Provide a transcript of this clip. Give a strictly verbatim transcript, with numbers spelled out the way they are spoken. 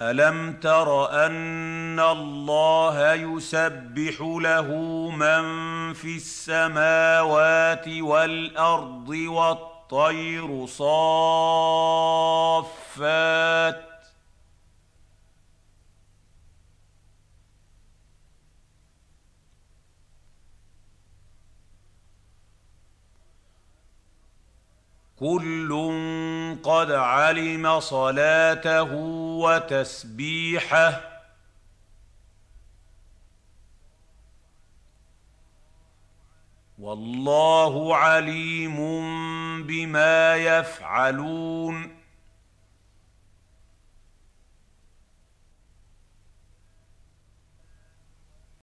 ألم تر أن الله يسبح له من في السماوات والأرض والطير صافات كل قد علم صلاته وتسبيحه والله عليم بما يفعلون